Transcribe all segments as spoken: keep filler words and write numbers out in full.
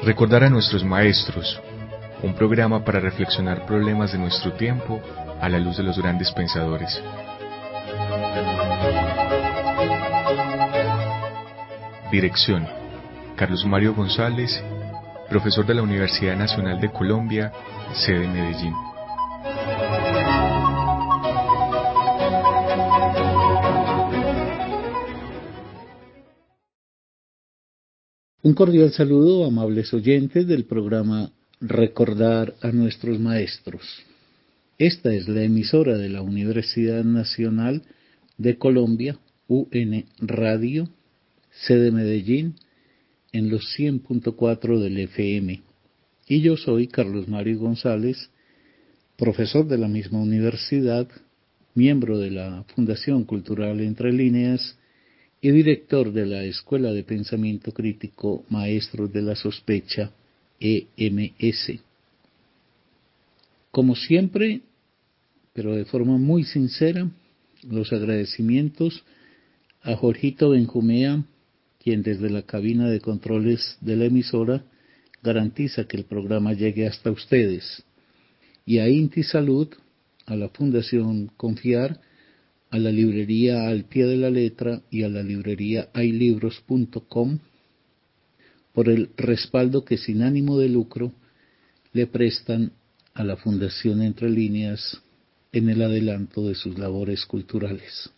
Recordar a nuestros maestros, un programa para reflexionar problemas de nuestro tiempo a la luz de los grandes pensadores. Dirección: Carlos Mario González, profesor de la Universidad Nacional de Colombia, sede Medellín. Un cordial saludo, amables oyentes del programa Recordar a nuestros maestros. Esta es la emisora de la Universidad Nacional de Colombia, U N Radio, sede Medellín, en los cien punto cuatro del F M. Y yo soy Carlos Mario González, profesor de la misma universidad, miembro de la Fundación Cultural Entre Líneas y director de la Escuela de Pensamiento Crítico Maestros de la Sospecha, E M S. Como siempre, pero de forma muy sincera, los agradecimientos a Jorgito Benjumea, quien desde la cabina de controles de la emisora garantiza que el programa llegue hasta ustedes, y a Inti Salud, a la Fundación Confiar, a la librería Al Pie de la Letra y a la librería hay libros punto com por el respaldo que sin ánimo de lucro le prestan a la Fundación Entre Líneas en el adelanto de sus labores culturales.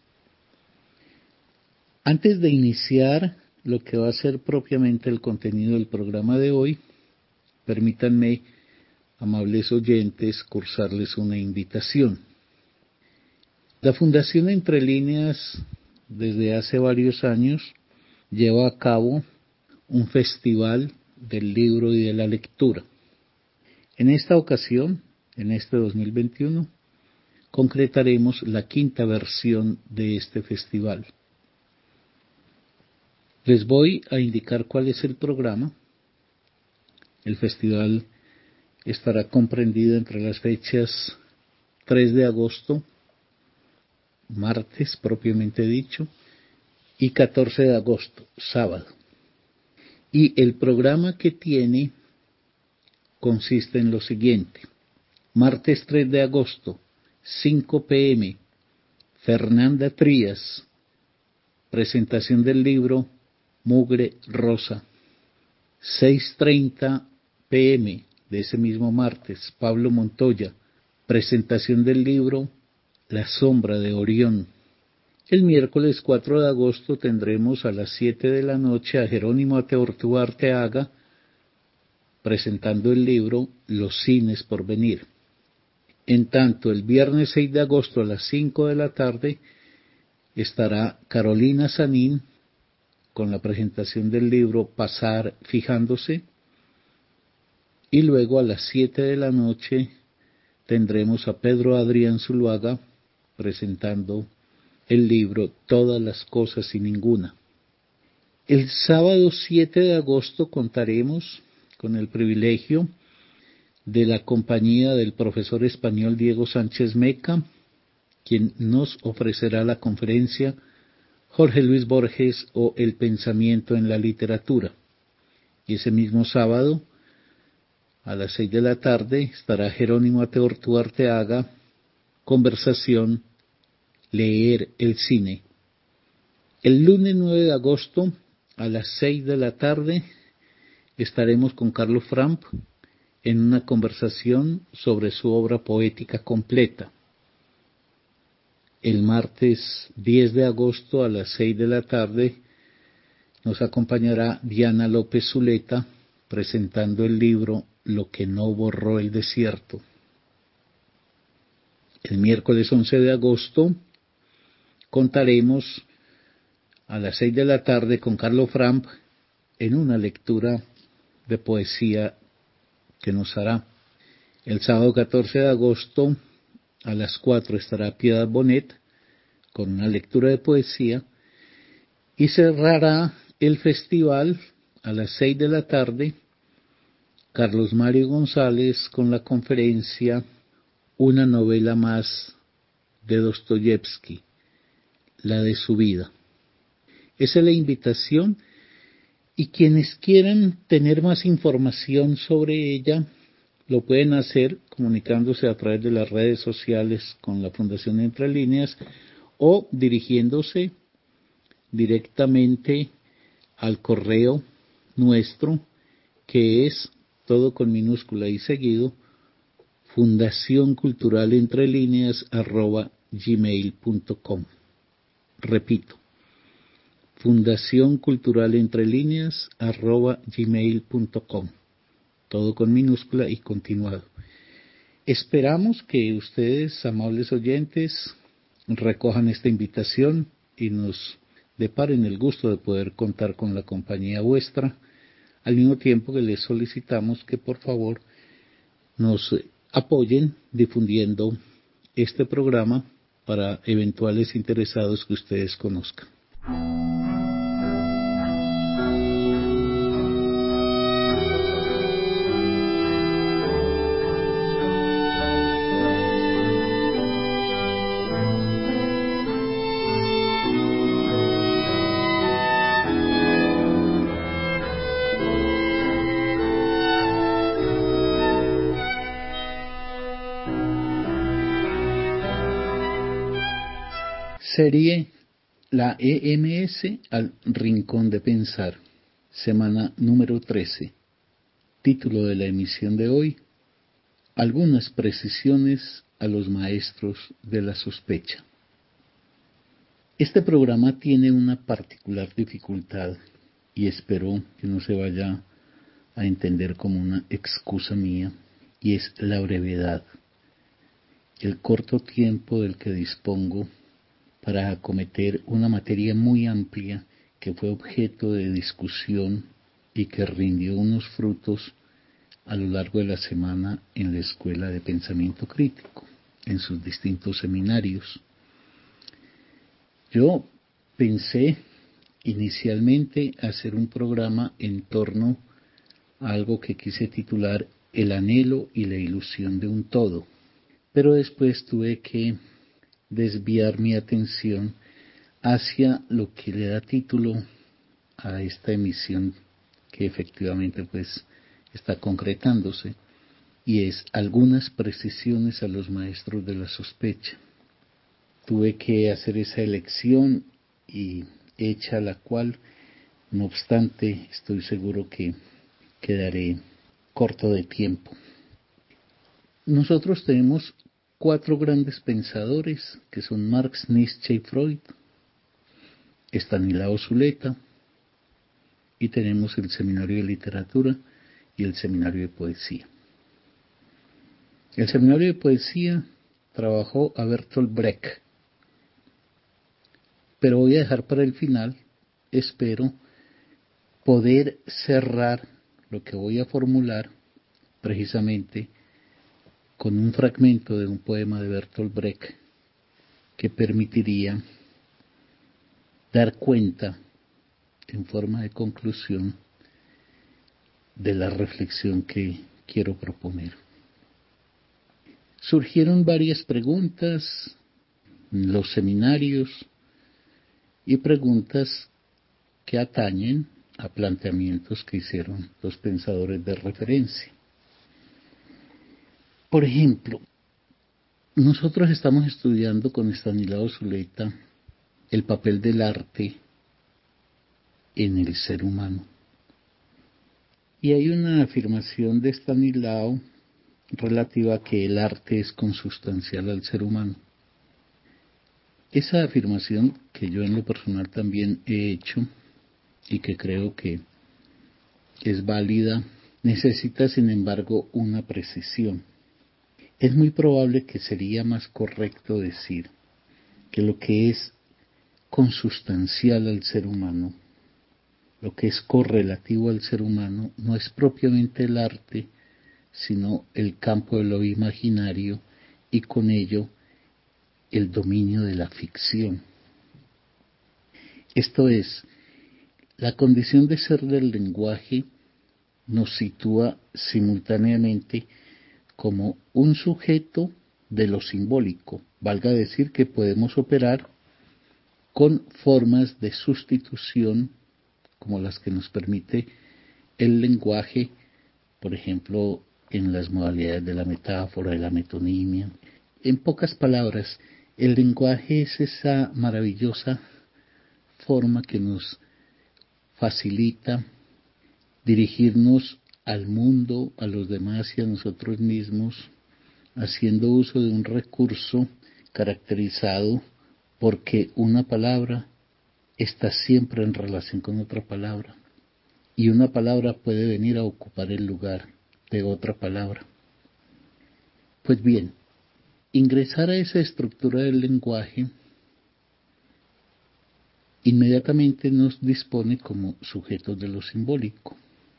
Antes de iniciar lo que va a ser propiamente el contenido del programa de hoy, permítanme, amables oyentes, cursarles una invitación. La Fundación Entre Líneas, desde hace varios años, lleva a cabo un festival del libro y de la lectura. En esta ocasión, en este dos mil veintiuno, concretaremos la quinta versión de este festival. Les voy a indicar cuál es el programa. El festival estará comprendido entre las fechas tres de agosto, martes propiamente dicho, y catorce de agosto, sábado. Y el programa que tiene consiste en lo siguiente: martes tres de agosto, cinco pe eme, Fernanda Trías, presentación del libro Mugre Rosa. seis treinta pe eme de ese mismo martes, Pablo Montoya, presentación del libro La Sombra de Orión. El miércoles cuatro de agosto tendremos a las siete de la noche a Jerónimo Ateortúa Arteaga presentando el libro Los Cines por Venir. En tanto, el viernes seis de agosto a las cinco de la tarde estará Carolina Sanín con la presentación del libro Pasar Fijándose, y luego a las siete de la noche tendremos a Pedro Adrián Zuluaga presentando el libro Todas las cosas y ninguna. El sábado siete de agosto contaremos con el privilegio de la compañía del profesor español Diego Sánchez Meca, quien nos ofrecerá la conferencia Jorge Luis Borges o El pensamiento en la literatura. Y ese mismo sábado, a las seis de la tarde, estará Jerónimo Ateortúa Arteaga, conversación Leer el cine. El lunes nueve de agosto, a las seis de la tarde, estaremos con Carlos Framp en una conversación sobre su obra poética completa. El martes diez de agosto, a las seis de la tarde, nos acompañará Diana López Zuleta presentando el libro Lo que no borró el desierto. El miércoles once de agosto contaremos a las seis de la tarde con Carlos Framp en una lectura de poesía que nos hará. El sábado catorce de agosto a las cuatro estará Piedad Bonet con una lectura de poesía, y cerrará el festival a las seis de la tarde Carlos Mario González con la conferencia Una novela más de Dostoyevsky, la de su vida. Esa es la invitación, Y quienes quieran tener más información sobre ella, lo pueden hacer comunicándose a través de las redes sociales con la Fundación Entre Líneas o dirigiéndose directamente al correo nuestro, que es todo con minúscula y seguido, fundación cultural entre líneas arroba gmail punto com. Repito, fundación cultural entre líneas arroba gmail punto com, todo con minúscula y continuado. Esperamos que ustedes, amables oyentes, recojan esta invitación y nos deparen el gusto de poder contar con la compañía vuestra, al mismo tiempo que les solicitamos que por favor nos apoyen difundiendo este programa para eventuales interesados que ustedes conozcan. Serie La E M S al Rincón de Pensar, semana número trece. Título de la emisión de hoy: Algunas precisiones a los maestros de la sospecha. Este programa tiene una particular dificultad y espero que no se vaya a entender como una excusa mía, y es la brevedad, el corto tiempo del que dispongo para acometer una materia muy amplia que fue objeto de discusión y que rindió unos frutos a lo largo de la semana en la Escuela de Pensamiento Crítico, en sus distintos seminarios. Yo pensé inicialmente hacer un programa en torno a algo que quise titular El anhelo y la ilusión de un todo, pero después tuve que desviar mi atención hacia lo que le da título a esta emisión, que efectivamente pues está concretándose, y es Algunas precisiones a los maestros de la sospecha. Tuve que hacer esa elección y hecha la cual, no obstante, estoy seguro que quedaré corto de tiempo. Nosotros tenemos cuatro grandes pensadores, que son Marx, Nietzsche y Freud, Estanislao Zuleta, y tenemos el Seminario de Literatura y el Seminario de Poesía. El Seminario de Poesía trabajó a Bertolt Brecht, pero voy a dejar para el final, espero poder cerrar lo que voy a formular precisamente con un fragmento de un poema de Bertolt Brecht que permitiría dar cuenta en forma de conclusión de la reflexión que quiero proponer. Surgieron varias preguntas en los seminarios y preguntas que atañen a planteamientos que hicieron los pensadores de referencia. Por ejemplo, nosotros estamos estudiando con Estanislao Zuleta el papel del arte en el ser humano. Y hay una afirmación de Estanislao relativa a que el arte es consustancial al ser humano. Esa afirmación, que yo en lo personal también he hecho y que creo que es válida, necesita sin embargo una precisión. Es muy probable que sería más correcto decir que lo que es consustancial al ser humano, lo que es correlativo al ser humano, no es propiamente el arte, sino el campo de lo imaginario y con ello el dominio de la ficción. Esto es, la condición de ser del lenguaje nos sitúa simultáneamente como un sujeto de lo simbólico, valga decir que podemos operar con formas de sustitución como las que nos permite el lenguaje, por ejemplo, en las modalidades de la metáfora, de la metonimia. En pocas palabras, el lenguaje es esa maravillosa forma que nos facilita dirigirnos al mundo, a los demás y a nosotros mismos, haciendo uso de un recurso caracterizado porque una palabra está siempre en relación con otra palabra y una palabra puede venir a ocupar el lugar de otra palabra. Pues bien, ingresar a esa estructura del lenguaje inmediatamente nos dispone como sujetos de lo simbólico,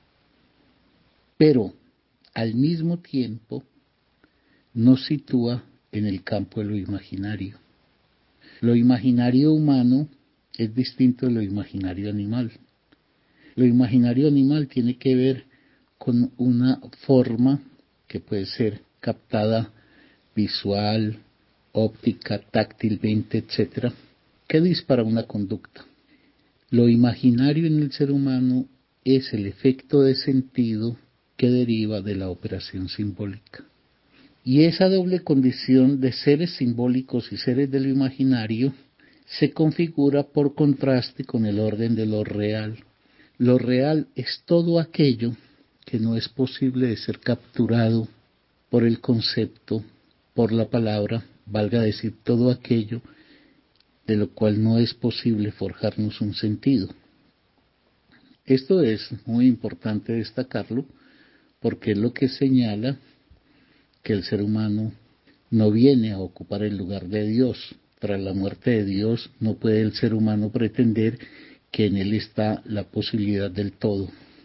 pero al mismo tiempo nos sitúa en el campo de lo imaginario. Lo imaginario humano es distinto de lo imaginario animal. Lo imaginario animal tiene que ver con una forma que puede ser captada visual, óptica, táctilmente, etcétera, que dispara una conducta. Lo imaginario en el ser humano es el efecto de sentido que deriva de la operación simbólica. Y esa doble condición de seres simbólicos y seres de lo imaginario se configura por contraste con el orden de lo real. Lo real es todo aquello que no es posible de ser capturado por el concepto, por la palabra, valga decir, todo aquello de lo cual no es posible forjarnos un sentido. Esto es muy importante destacarlo porque es lo que señala que el ser humano no viene a ocupar el lugar de Dios. Tras la muerte de Dios no puede el ser humano pretender que en él está la posibilidad del todo.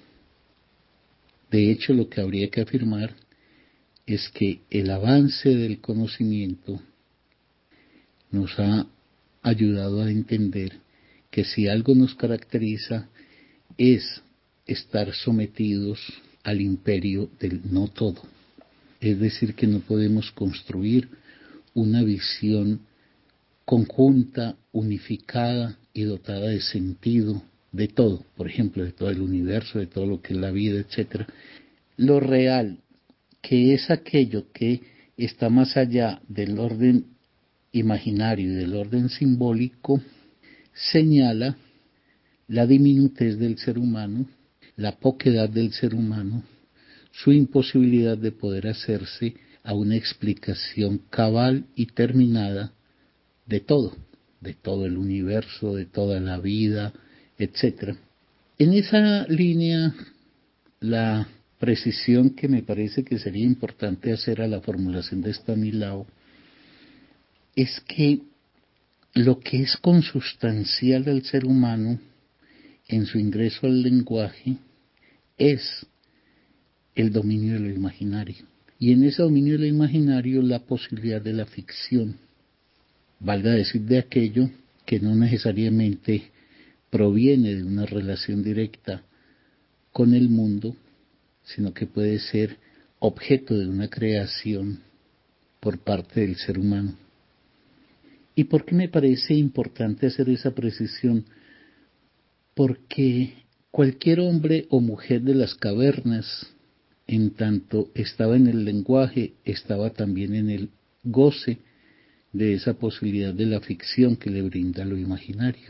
De hecho, lo que habría que afirmar es que el avance del conocimiento nos ha ayudado a entender que si algo nos caracteriza es estar sometidos al imperio del no todo. Es decir, que no podemos construir una visión conjunta, unificada y dotada de sentido de todo, por ejemplo, de todo el universo, de todo lo que es la vida, etcétera. Lo real, que es aquello que está más allá del orden imaginario y del orden simbólico, señala la diminutez del ser humano, la poquedad del ser humano, su imposibilidad de poder hacerse a una explicación cabal y terminada de todo, de todo el universo, de toda la vida, etcétera. En esa línea, la precisión que me parece que sería importante hacer a la formulación de Stanislao es que lo que es consustancial al ser humano en su ingreso al lenguaje es el dominio de lo imaginario. Y en ese dominio de lo imaginario la posibilidad de la ficción, valga decir de aquello que no necesariamente proviene de una relación directa con el mundo, sino que puede ser objeto de una creación por parte del ser humano. ¿Y por qué me parece importante hacer esa precisión? Porque cualquier hombre o mujer de las cavernas, en tanto estaba en el lenguaje, estaba también en el goce de esa posibilidad de la ficción que le brinda lo imaginario.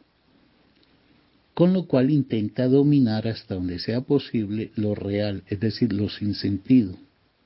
Con lo cual intenta dominar hasta donde sea posible lo real, es decir, lo sin sentido.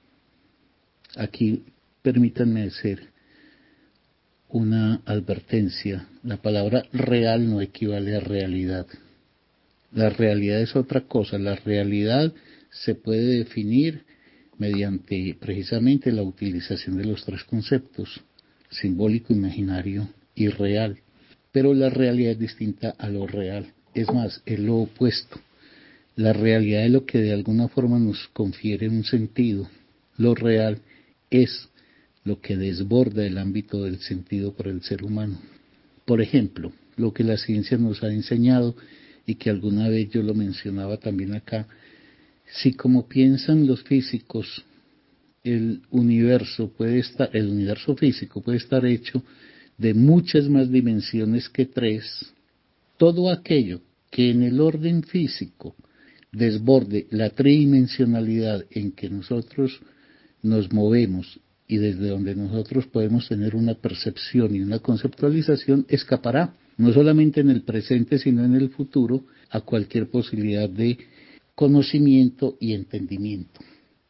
Aquí permítanme hacer una advertencia. La palabra real no equivale a realidad. La realidad es otra cosa. La realidad se puede definir mediante precisamente la utilización de los tres conceptos, simbólico, imaginario y real. Pero la realidad es distinta a lo real. Es más, es lo opuesto. La realidad es lo que de alguna forma nos confiere un sentido. Lo real es lo que desborda el ámbito del sentido para el ser humano. Por ejemplo, lo que la ciencia nos ha enseñado y que alguna vez yo lo mencionaba también acá, si como piensan los físicos, el universo puede estar, el universo físico puede estar hecho de muchas más dimensiones que tres, todo aquello que en el orden físico desborde la tridimensionalidad en que nosotros nos movemos y desde donde nosotros podemos tener una percepción y una conceptualización, escapará, no solamente en el presente, sino en el futuro, a cualquier posibilidad de conocimiento y entendimiento.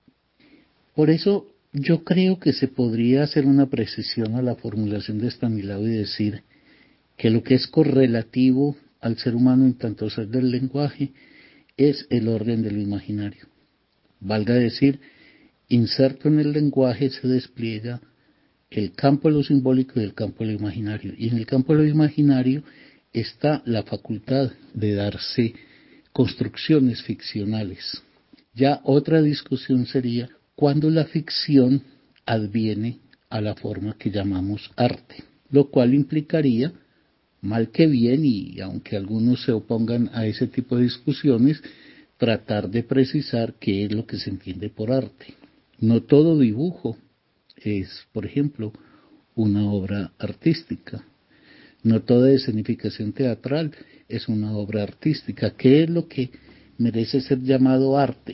Por eso yo creo que se podría hacer una precisión a la formulación de Estanislao y decir que lo que es correlativo al ser humano en tanto ser del lenguaje es el orden de lo imaginario. Valga decir, inserto en el lenguaje se despliega el campo de lo simbólico y el campo de lo imaginario. Y en el campo de lo imaginario está la facultad de darse construcciones ficcionales. Ya otra discusión sería cuando la ficción adviene a la forma que llamamos arte, lo cual implicaría, mal que bien, y aunque algunos se opongan a ese tipo de discusiones, tratar de precisar qué es lo que se entiende por arte. No todo dibujo es, por ejemplo, una obra artística. No toda escenificación teatral es una obra artística. ¿Qué es lo que merece ser llamado arte?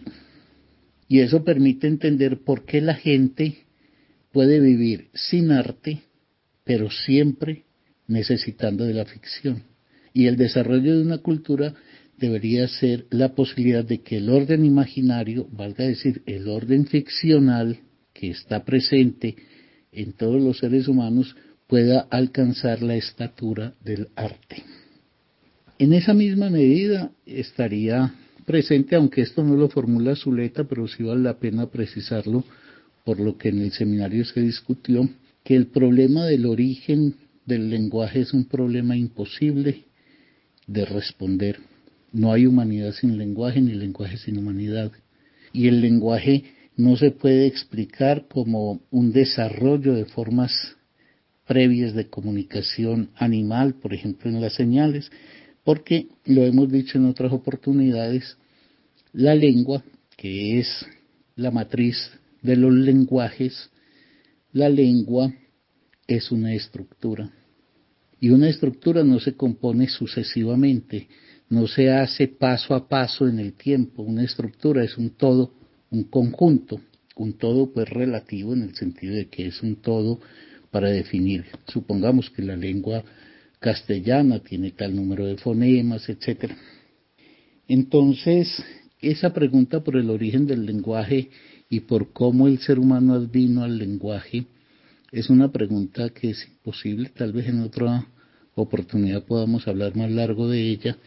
Y eso permite entender por qué la gente puede vivir sin arte, pero siempre necesitando de la ficción. Y el desarrollo de una cultura debería ser la posibilidad de que el orden imaginario, valga decir, el orden ficcional que está presente en todos los seres humanos, pueda alcanzar la estatura del arte. En esa misma medida estaría presente, aunque esto no lo formula Zuleta, pero sí vale la pena precisarlo, por lo que en el seminario se discutió, que el problema del origen del lenguaje es un problema imposible de responder. No hay humanidad sin lenguaje, ni lenguaje sin humanidad. Y el lenguaje no se puede explicar como un desarrollo de formas previas de comunicación animal, por ejemplo en las señales, porque, lo hemos dicho en otras oportunidades, la lengua, que es la matriz de los lenguajes, la lengua es una estructura. Y una estructura no se compone sucesivamente, no se hace paso a paso en el tiempo. Una estructura es un todo, un conjunto, un todo pues relativo en el sentido de que es un todo para definir. Supongamos que la lengua castellana tiene tal número de fonemas, etcétera. Entonces, esa pregunta por el origen del lenguaje y por cómo el ser humano advino al lenguaje es una pregunta que es imposible. Tal vez en otra oportunidad podamos hablar más largo de ella,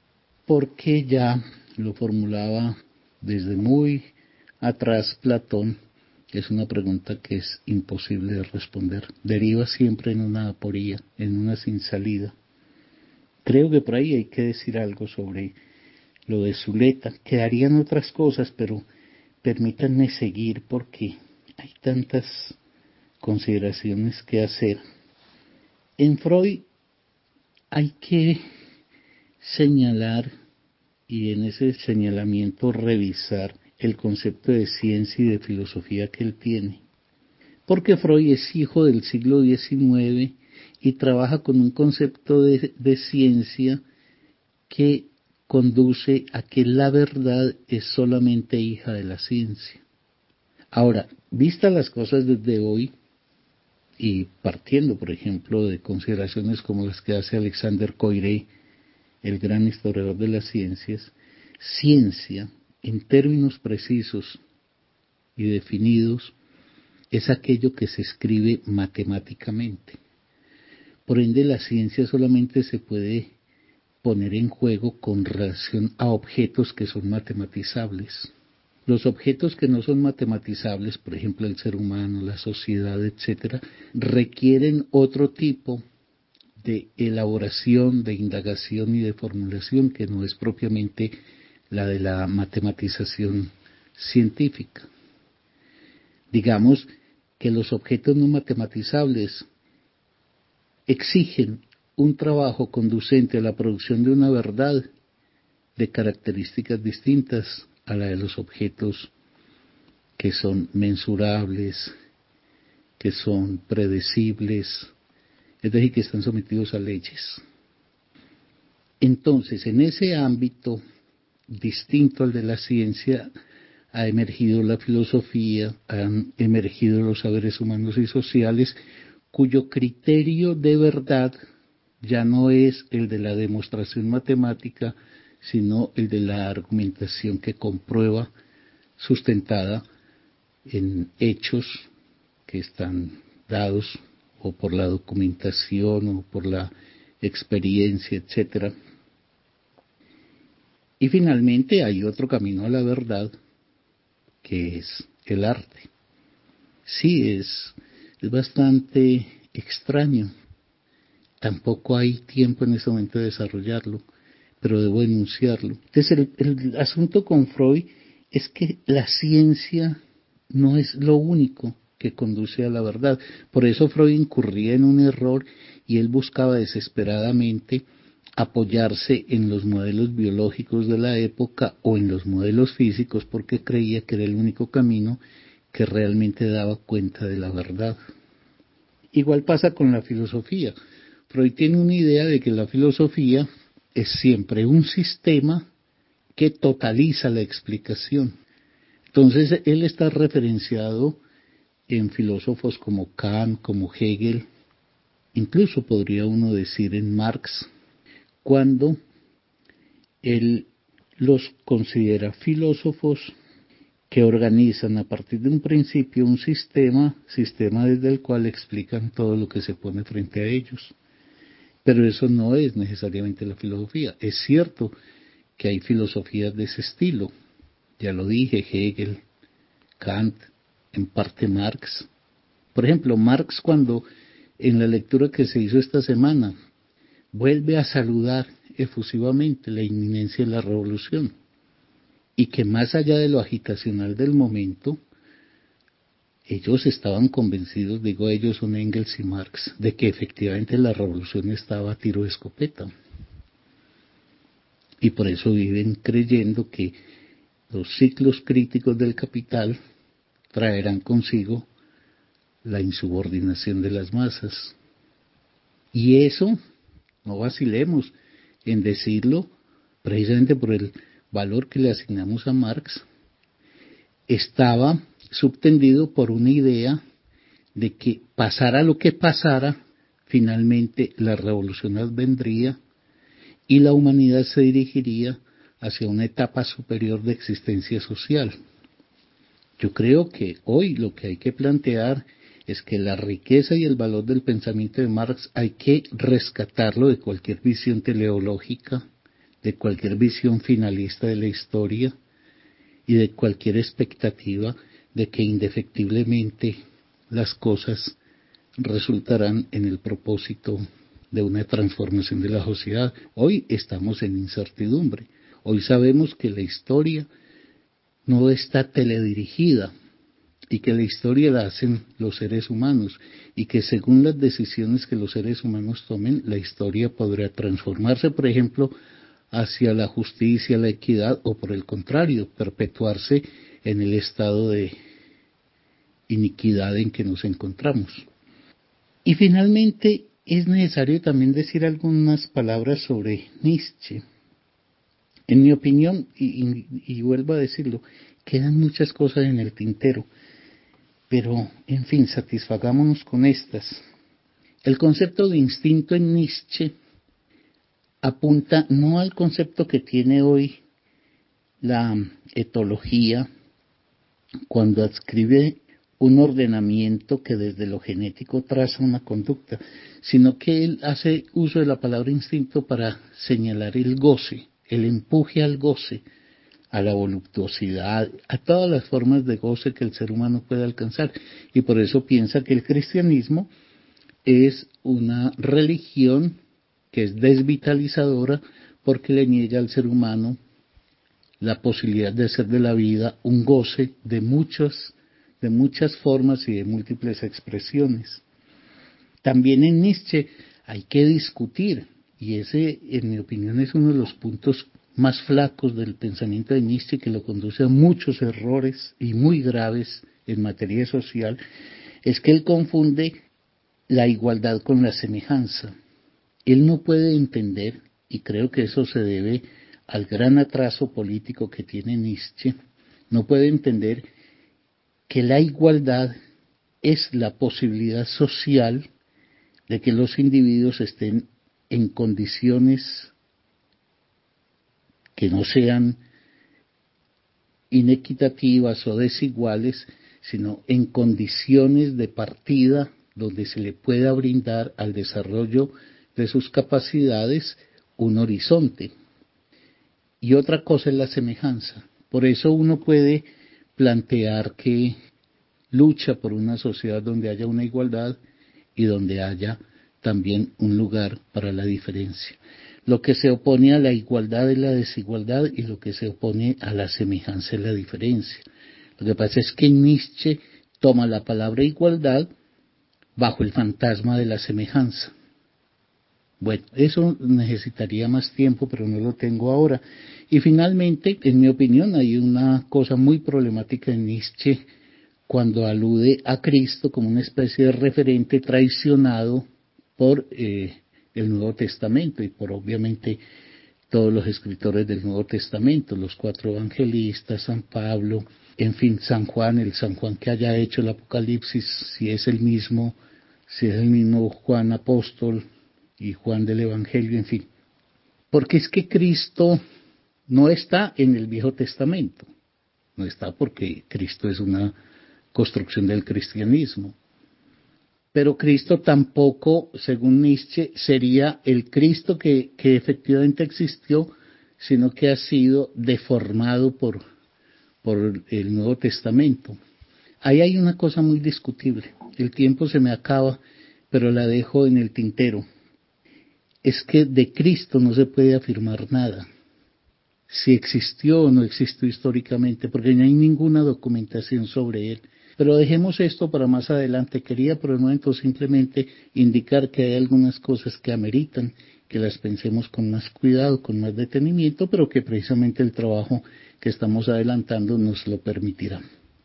porque ya lo formulaba desde muy atrás Platón. Es una pregunta que es imposible de responder. Deriva siempre en una aporía, en una sin salida. Creo que por ahí hay que decir algo sobre lo de Zuleta. Quedarían otras cosas, pero permítanme seguir porque hay tantas consideraciones que hacer. En Freud hay que señalar, y en ese señalamiento revisar el concepto de ciencia y de filosofía que él tiene. Porque Freud es hijo del siglo diecinueve y trabaja con un concepto de, de ciencia que conduce a que la verdad es solamente hija de la ciencia. Ahora, vistas las cosas desde hoy, y partiendo, por ejemplo, de consideraciones como las que hace Alexander Coiré, el gran historiador de las ciencias, ciencia, en términos precisos y definidos, es aquello que se escribe matemáticamente. Por ende, la ciencia solamente se puede poner en juego con relación a objetos que son matematizables. Los objetos que no son matematizables, por ejemplo el ser humano, la sociedad, etcétera, requieren otro tipo de elaboración, de indagación y de formulación que no es propiamente la de la matematización científica. Digamos que los objetos no matematizables exigen un trabajo conducente a la producción de una verdad de características distintas a la de los objetos que son mensurables, que son predecibles, es decir, que están sometidos a leyes. Entonces, en ese ámbito distinto al de la ciencia, ha emergido la filosofía, han emergido los saberes humanos y sociales, cuyo criterio de verdad ya no es el de la demostración matemática, sino el de la argumentación que comprueba, sustentada en hechos que están dados o por la documentación o por la experiencia, etcétera. Y finalmente hay otro camino a la verdad, que es el arte. Sí, es, es bastante extraño. Tampoco hay tiempo en ese momento de desarrollarlo, pero debo enunciarlo. Entonces, el, el asunto con Freud es que la ciencia no es lo único que conduce a la verdad. Por eso Freud incurría en un error y él buscaba desesperadamente apoyarse en los modelos biológicos de la época o en los modelos físicos porque creía que era el único camino que realmente daba cuenta de la verdad. Igual pasa con la filosofía. Freud tiene una idea de que la filosofía es siempre un sistema que totaliza la explicación. Entonces él está referenciado en filósofos como Kant, como Hegel, incluso podría uno decir en Marx, cuando él los considera filósofos que organizan a partir de un principio un sistema, sistema desde el cual explican todo lo que se pone frente a ellos. Pero eso no es necesariamente la filosofía. Es cierto que hay filosofías de ese estilo. Ya lo dije, Hegel, Kant, en parte Marx. Por ejemplo, Marx cuando en la lectura que se hizo esta semana vuelve a saludar efusivamente la inminencia de la revolución y que más allá de lo agitacional del momento, ellos estaban convencidos, digo ellos son Engels y Marx, de que efectivamente la revolución estaba a tiro de escopeta. Y por eso viven creyendo que los ciclos críticos del capital traerán consigo la insubordinación de las masas. Y eso, no vacilemos en decirlo, precisamente por el valor que le asignamos a Marx, estaba subtendido por una idea de que pasara lo que pasara, finalmente la revolución vendría y la humanidad se dirigiría hacia una etapa superior de existencia social. Yo creo que hoy lo que hay que plantear es que la riqueza y el valor del pensamiento de Marx hay que rescatarlo de cualquier visión teleológica, de cualquier visión finalista de la historia y de cualquier expectativa de que indefectiblemente las cosas resultarán en el propósito de una transformación de la sociedad. Hoy estamos en incertidumbre. Hoy sabemos que la historia no está teledirigida y que la historia la hacen los seres humanos y que según las decisiones que los seres humanos tomen, la historia podrá transformarse, por ejemplo, hacia la justicia, la equidad o por el contrario, perpetuarse en el estado de iniquidad en que nos encontramos. Y finalmente es necesario también decir algunas palabras sobre Nietzsche. En mi opinión, y, y, y vuelvo a decirlo, quedan muchas cosas en el tintero, pero en fin, satisfagámonos con estas. El concepto de instinto en Nietzsche apunta no al concepto que tiene hoy la etología cuando adscribe un ordenamiento que desde lo genético traza una conducta, sino que él hace uso de la palabra instinto para señalar el goce, el empuje al goce, a la voluptuosidad, a todas las formas de goce que el ser humano puede alcanzar. Y por eso piensa que el cristianismo es una religión que es desvitalizadora porque le niega al ser humano la posibilidad de hacer de la vida un goce de muchas, de muchas formas y de múltiples expresiones. También en Nietzsche hay que discutir, y ese, en mi opinión, es uno de los puntos más flacos del pensamiento de Nietzsche, que lo conduce a muchos errores y muy graves en materia social, es que él confunde la igualdad con la semejanza. Él no puede entender y creo que eso se debe al gran atraso político que tiene Nietzsche, no puede entender que la igualdad es la posibilidad social de que los individuos estén en condiciones que no sean inequitativas o desiguales, sino en condiciones de partida donde se le pueda brindar al desarrollo de sus capacidades un horizonte. Y otra cosa es la semejanza. Por eso uno puede plantear que lucha por una sociedad donde haya una igualdad y donde haya también un lugar para la diferencia. Lo que se opone a la igualdad es la desigualdad y lo que se opone a la semejanza es la diferencia. Lo que pasa es que Nietzsche toma la palabra igualdad bajo el fantasma de la semejanza. Bueno, eso necesitaría más tiempo, pero no lo tengo ahora. Y finalmente, en mi opinión, hay una cosa muy problemática en Nietzsche cuando alude a Cristo como una especie de referente traicionado por eh, el Nuevo Testamento y por obviamente todos los escritores del Nuevo Testamento, los cuatro evangelistas, San Pablo, en fin, San Juan, el San Juan que haya hecho el Apocalipsis, si es el mismo, si es el mismo Juan apóstol y Juan del Evangelio, en fin. Porque es que Cristo no está en el Viejo Testamento, no está porque Cristo es una construcción del cristianismo. Pero Cristo tampoco, según Nietzsche, sería el Cristo que, que efectivamente existió, sino que ha sido deformado por, por el Nuevo Testamento. Ahí hay una cosa muy discutible. El tiempo se me acaba, pero la dejo en el tintero. Es que de Cristo no se puede afirmar nada. Si existió o no existió históricamente, porque no hay ninguna documentación sobre él. Pero dejemos esto para más adelante. Quería por el momento simplemente indicar que hay algunas cosas que ameritan que las pensemos con más cuidado, con más detenimiento, pero que precisamente el trabajo que estamos adelantando nos lo permitirá.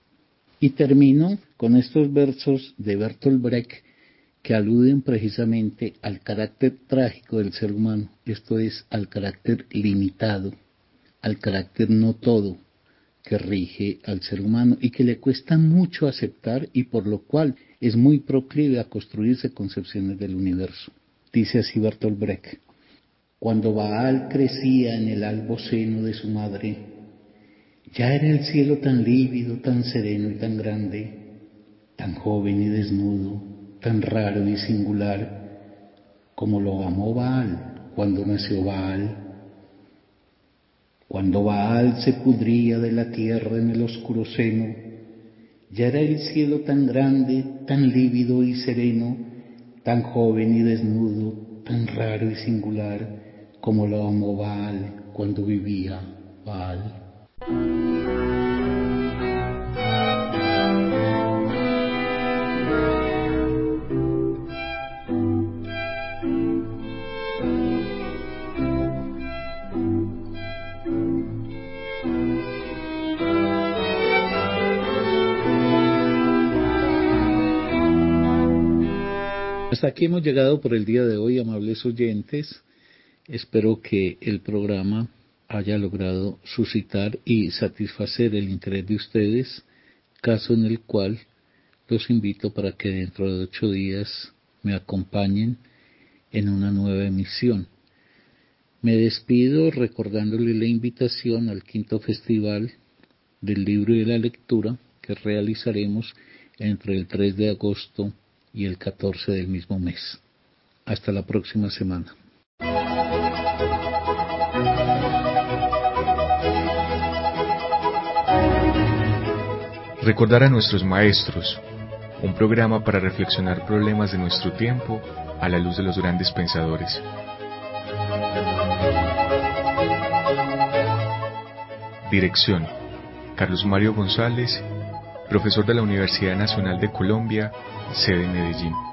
Y termino con estos versos de Bertolt Brecht que aluden precisamente al carácter trágico del ser humano, esto es, al carácter limitado, al carácter no todo que rige al ser humano y que le cuesta mucho aceptar y por lo cual es muy proclive a construirse concepciones del universo. Dice así Bertolt Brecht: cuando Baal crecía en el albo seno de su madre, ya era el cielo tan lívido, tan sereno y tan grande, tan joven y desnudo, tan raro y singular, como lo amó Baal cuando nació Baal. Cuando Baal se pudría de la tierra en el oscuro seno, ya era el cielo tan grande, tan lívido y sereno, tan joven y desnudo, tan raro y singular, como lo amó Baal cuando vivía Baal. Hasta aquí hemos llegado por el día de hoy, amables oyentes. Espero que el programa haya logrado suscitar y satisfacer el interés de ustedes, caso en el cual los invito para que dentro de ocho días me acompañen en una nueva emisión. Me despido recordándole la invitación al quinto Festival del Libro y de la Lectura que realizaremos entre el tres de agosto y el catorce del mismo mes. Hasta la próxima semana. Recordar a nuestros maestros, un programa para reflexionar problemas de nuestro tiempo a la luz de los grandes pensadores. Dirección: Carlos Mario González, profesor de la Universidad Nacional de Colombia, sede Medellín.